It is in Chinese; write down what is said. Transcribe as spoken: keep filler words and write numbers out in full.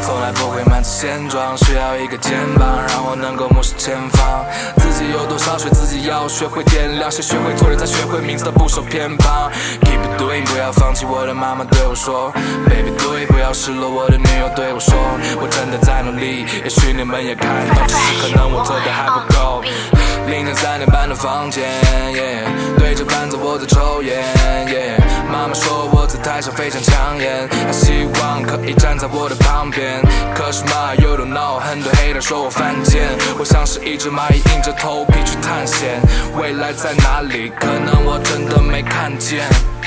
从来不会满足现状，需要一个肩膀让我能够目视前方。自己有多少水，自己要学会掂量，先学会做人，再学会明智的不受偏旁。Keep it doing， 不要放弃。我的妈妈对我说 ，Baby do it， 不要失落。我的女友对我说，我真的在努力。也许你们也看到，只是可能我做的还不够。凌晨三点半的房间， yeah， 对着伴奏我在抽烟， yeah， 妈妈说我在台上非常抢眼，她希望可以站在我的旁边。可是嘛 ，You don't know， 很多黑人说我犯贱，我像是一只蚂蚁，硬着头皮去探险，未来在哪里？可能我真的没看见。